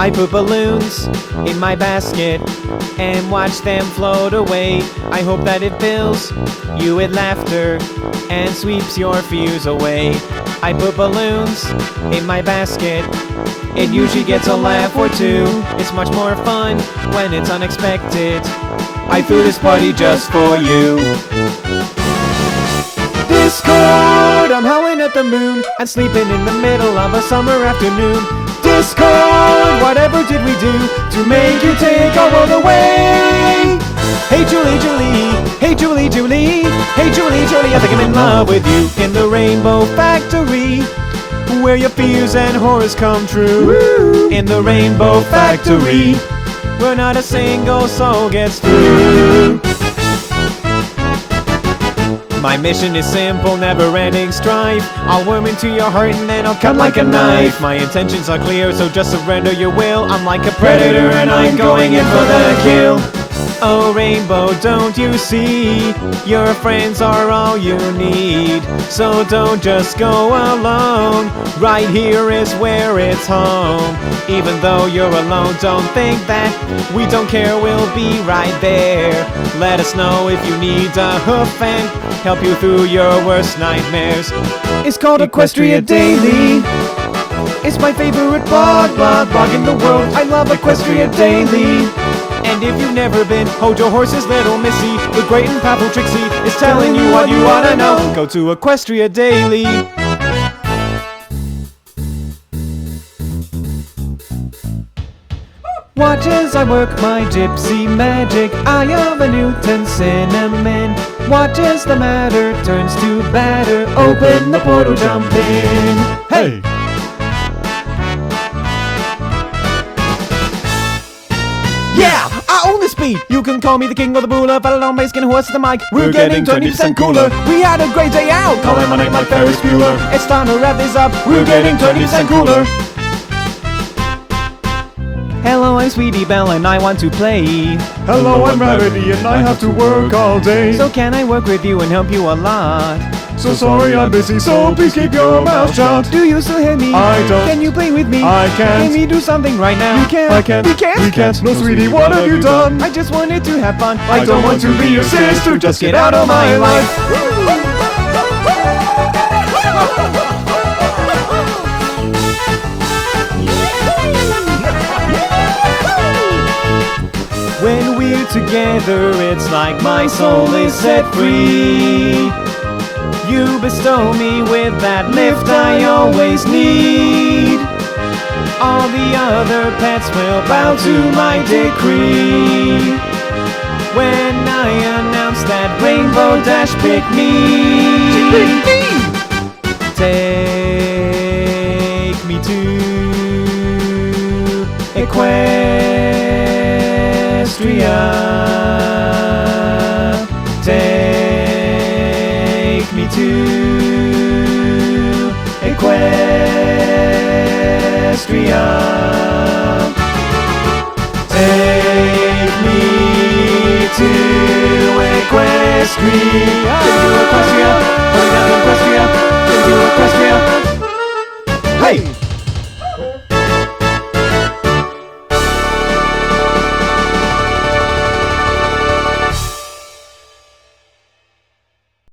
I put balloons in my basket and watch them float away. I hope that it fills you with laughter and sweeps your fears away. I put balloons in my basket. It usually gets a laugh or two. It's much more fun when it's unexpected. I threw this party just for you. Discord! I'm howling at the moon and sleeping in the middle of a summer afternoon. Discord! Whatever did we do to make you take our world away? Hey Julie, Julie, hey Julie, Julie, hey Julie, Julie, I think I'm in love with you. In the Rainbow Factory, where your fears and horrors come true. Woo! In the Rainbow Factory, where not a single soul gets through. My mission is simple, never-ending strife. I'll worm into your heart and then I'll cut like a knife. My intentions are clear, so just surrender your will. I'm like a predator and I'm going in for the kill. Oh Rainbow, don't you see? Your friends are all you need. So don't just go alone. Right here is where it's home. Even though you're alone, don't think that we don't care, we'll be right there. Let us know if you need a hoof and help you through your worst nightmares. It's called Equestria Daily. It's my favorite blog in the world. I love Equestria Daily. And if you've never been, hold your horses, little missy. The great and powerful Trixie is telling you what you want to know. Go to Equestria Daily. Watch as I work my gypsy magic. I am a Newton cinnamon. Watch as the matter turns to batter. Open the portal, jump in. Hey! Yeah! I own the speed! You can call me the king of the booler, but I don't make skin horse the mic. We're getting 20% cooler. We had a great day out! Calling my name like Ferris Bueller. It's time to wrap this up. We're getting 20% cooler. Hello, I'm Sweetie Belle and I want to play. Hello, I'm Rarity and I have to work all day. So can I work with you and help you a lot? So sorry I'm busy, so please keep your mouth shut. Do you still hear me? I don't. Can you play with me? I can't. Can we do something right now? We can't. I can't. We can't. We can't. No, sweetie, what have you done? I just wanted to have fun. I don't want to be your sister. Just get out of my life. When we're together, it's like my soul is set free. You bestow me with that lift I always need. All the other pets will bow to my decree. When I announce that Rainbow Dash pick me, take me to Equestria. Take me to Equestria. Take me to Equestria. Take me to Equestria. Put it down in Equestria. Take me to Equestria. Hey!